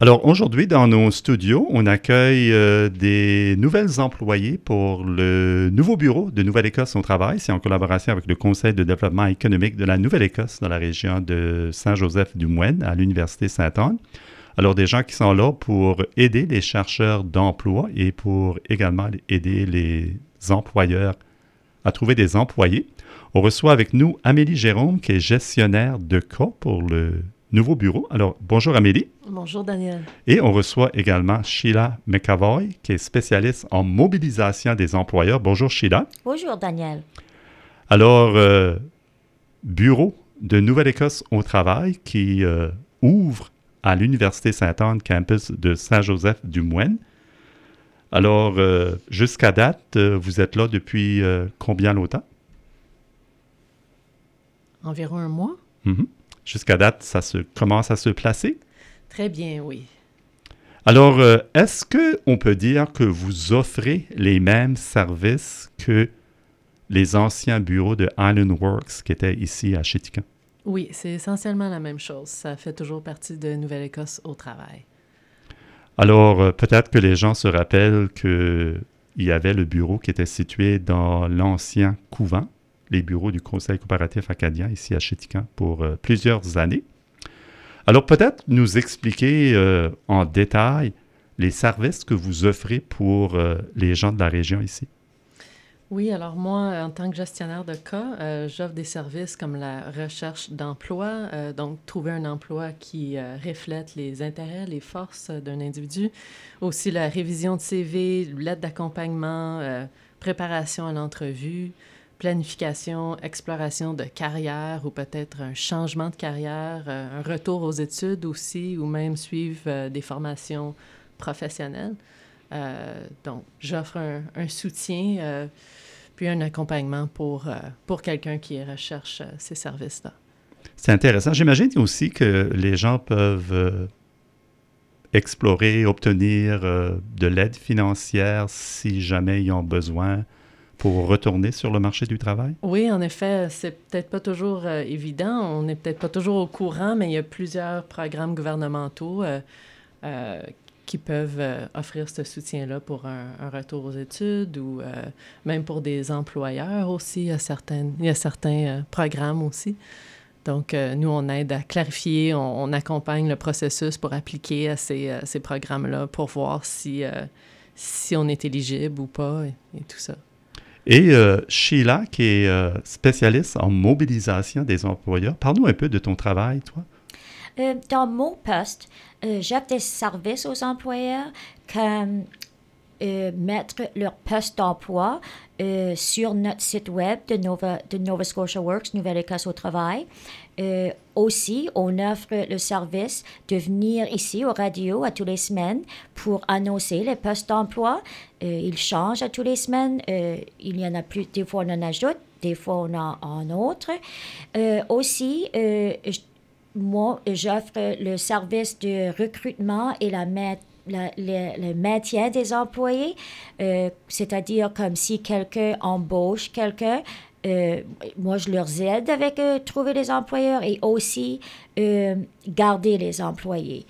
Alors aujourd'hui, dans nos studios, on accueille des nouvelles employés pour le nouveau bureau de Nouvelle-Écosse au travail. C'est en collaboration avec le Conseil de développement économique de la Nouvelle-Écosse dans la région de Saint-Joseph-du-Moine à l'Université Sainte-Anne. Alors des gens qui sont là pour aider les chercheurs d'emploi et pour également aider les employeurs à trouver des employés. On reçoit avec nous Amélie Jérôme, qui est gestionnaire de cas pour le nouveau bureau. Alors, bonjour Amélie. Bonjour Daniel. Et on reçoit également Sheila McAvoy, qui est spécialiste en mobilisation des employeurs. Bonjour Sheila. Bonjour Daniel. Alors, bureau de Nouvelle-Écosse au travail qui ouvre à l'Université Sainte-Anne, campus de Saint-Joseph-du-Moine. Alors, jusqu'à date, vous êtes là depuis combien longtemps? Environ un mois. Mm-hmm. Jusqu'à date, ça commence à se placer? Très bien, oui. Alors, est-ce qu'on peut dire que vous offrez les mêmes services que les anciens bureaux de Island Works qui étaient ici à Chéticamp? Oui, c'est essentiellement la même chose. Ça fait toujours partie de Nouvelle-Écosse au travail. Alors, peut-être que les gens se rappellent qu'il y avait le bureau qui était situé dans l'ancien couvent, les bureaux du Conseil coopératif acadien ici à Chéticamp pour plusieurs années. Alors, peut-être nous expliquer en détail les services que vous offrez pour les gens de la région ici. Oui, alors moi, en tant que gestionnaire de cas, j'offre des services comme la recherche d'emploi, donc trouver un emploi qui reflète les intérêts, les forces d'un individu. Aussi la révision de CV, l'aide d'accompagnement, préparation à l'entrevue, planification, exploration de carrière ou peut-être un changement de carrière, un retour aux études aussi, ou même suivre des formations professionnelles. Donc, j'offre un soutien puis un accompagnement pour quelqu'un qui recherche ces services-là. C'est intéressant. J'imagine aussi que les gens peuvent explorer, obtenir de l'aide financière si jamais ils ont besoin pour retourner sur le marché du travail? Oui, en effet, c'est peut-être pas toujours évident. On n'est peut-être pas toujours au courant, mais il y a plusieurs programmes gouvernementaux qui peuvent offrir ce soutien-là pour un retour aux études ou même pour des employeurs aussi. Il y a certains programmes aussi. Donc, nous, on aide à clarifier, on accompagne le processus pour appliquer à ces programmes-là pour voir si on est éligible ou pas et tout ça. Et Sheila, qui est spécialiste en mobilisation des employeurs, parle-nous un peu de ton travail, toi. Dans mon poste, j'offre des services aux employeurs comme mettre leur poste d'emploi sur notre site web de Nova Scotia Works, Nouvelle-Écosse au travail. Aussi, on offre le service de venir ici au radio à tous les semaines pour annoncer les postes d'emploi. Ils changent à tous les semaines. Il y en a plus, des fois on en ajoute, des fois on en a un autre. Aussi, moi, j'offre le service de recrutement et le maintien des employés, c'est-à-dire comme si quelqu'un embauche quelqu'un, moi, je leur aide avec trouver les employeurs et aussi garder les employés.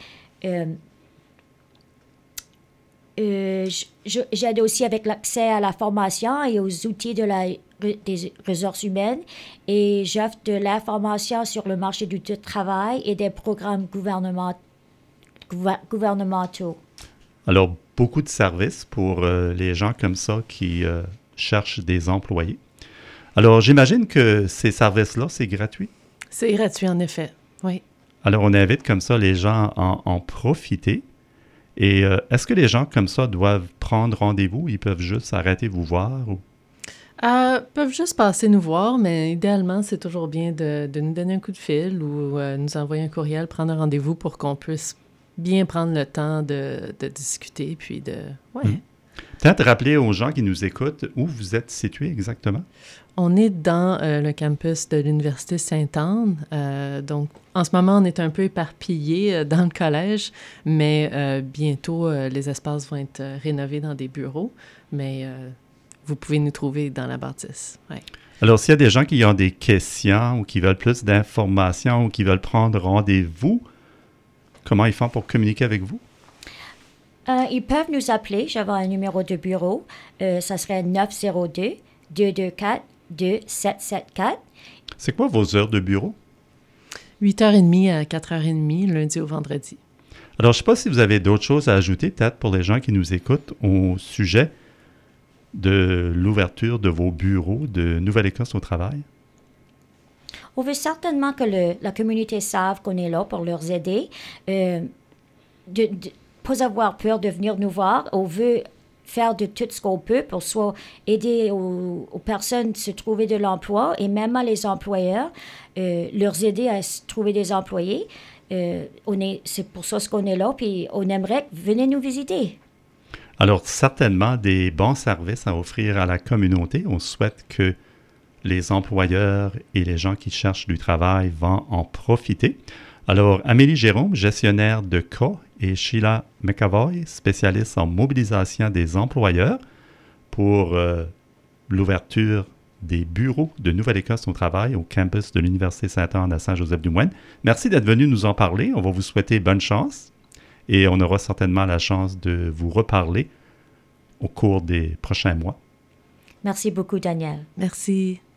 J'aide aussi avec l'accès à la formation et aux outils des ressources humaines et j'offre de l'information sur le marché du travail et des programmes gouvernementaux. Alors, beaucoup de services pour les gens comme ça qui cherchent des employés. Alors, j'imagine que ces services-là, c'est gratuit? C'est gratuit, en effet, oui. Alors, on invite comme ça les gens à en profiter. Et est-ce que les gens comme ça doivent prendre rendez-vous? Ils peuvent juste arrêter vous voir? Ou... peuvent juste passer nous voir, mais idéalement, c'est toujours bien de nous donner un coup de fil ou nous envoyer un courriel, prendre un rendez-vous pour qu'on puisse bien prendre le temps de discuter, puis de... Ouais. Peut-être rappeler aux gens qui nous écoutent où vous êtes situé exactement? On est dans le campus de l'Université Sainte-Anne. Donc, en ce moment, on est un peu éparpillés dans le collège, mais bientôt, les espaces vont être rénovés dans des bureaux. Mais vous pouvez nous trouver dans la bâtisse. Ouais. Alors, s'il y a des gens qui ont des questions ou qui veulent plus d'informations ou qui veulent prendre rendez-vous, comment ils font pour communiquer avec vous? Ils peuvent nous appeler. J'avais un numéro de bureau. Ça serait 902-224-2774. C'est quoi vos heures de bureau? 8h30 à 4h30, lundi au vendredi. Alors, je ne sais pas si vous avez d'autres choses à ajouter, peut-être pour les gens qui nous écoutent, au sujet de l'ouverture de vos bureaux de Nouvelle-Écosse au travail. On veut certainement que la communauté sache qu'on est là pour leur aider. De pas avoir peur de venir nous voir. On veut faire de tout ce qu'on peut pour soit aider aux personnes à se trouver de l'emploi et même à les employeurs, leur aider à se trouver des employés. C'est pour ça qu'on est là, puis on aimerait que venez nous visiter. Alors, certainement des bons services à offrir à la communauté. On souhaite que les employeurs et les gens qui cherchent du travail vont en profiter. Alors, Amélie Jérôme, gestionnaire de CA, et Sheila McAvoy, spécialiste en mobilisation des employeurs pour l'ouverture des bureaux de Nouvelle-Écosse au travail au campus de l'Université Sainte-Anne à Saint-Joseph-du-Moine. Merci d'être venu nous en parler. On va vous souhaiter bonne chance et on aura certainement la chance de vous reparler au cours des prochains mois. Merci beaucoup, Daniel. Merci.